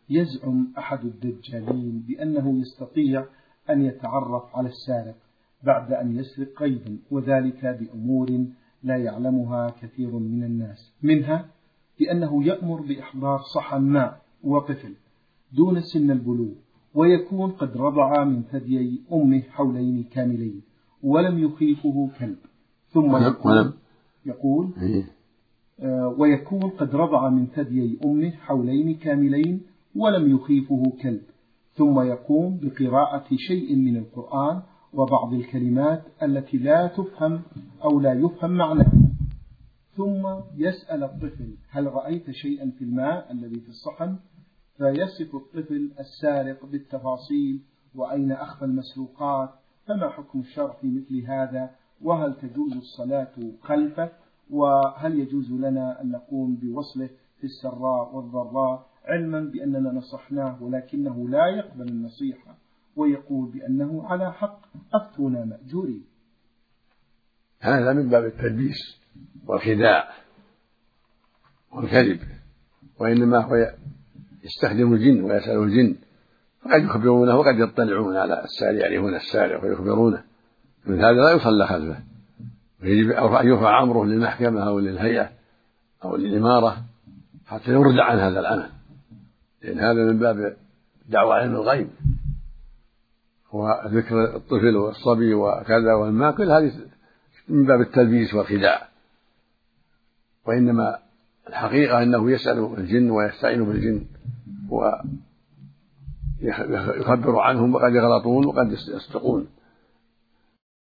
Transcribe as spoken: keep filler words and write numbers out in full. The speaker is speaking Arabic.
يزعم أحد الدجالين بأنه يستطيع أن يتعرف على السارق بعد أن يسرق قيدا، وذلك بأمور لا يعلمها كثير من الناس، منها بأنه يأمر بإحضار صحن ماء وطفل دون سن البلوغ، ويكون قد رضع من ثديي أمه حولين كاملين ولم يخيفه كلب، ثم يقول, يقول ويكون قد رضع من ثديي أمه حولين كاملين ولم يخيفه كلب، ثم يقوم بقراءة شيء من القرآن وبعض الكلمات التي لا تفهم أو لا يفهم معناها، ثم يسأل الطفل: هل رأيت شيئا في الماء الذي في الصحن؟ فيصف الطفل السارق بالتفاصيل وأين أخفى المسروقات، فما حكم الشرع في مثل هذا؟ وهل تجوز الصلاة خلفه؟ وهل يجوز لنا أن نقوم بوصله في السراء والضراء، علما بأننا نصحناه ولكنه لا يقبل النصيحة ويقول بأنه على حق، أفتونا مأجورين. هذا من باب التلبيس والخداع والكذب، وإنما هو يستخدم الجن ويسأل الجن، فقد يخبرونه وقد يطلعون على السارق، يعرفون السارق ويخبرونه، من هذا لا يصلى خلفه، ويجب أن يرفع أمره للمحكمة أو للهيئة أو للإمارة حتى يرد عن هذا العمل، لأن هذا من باب دعوة علم الغيب وذكر الطفل والصبي وكذا والماء، كل هذه من باب التلبيس والخداع، وإنما الحقيقة أنه يسأل الجن ويستعين بالجن ويخبر عنهم، وقد يغلطون وقد يصدقون.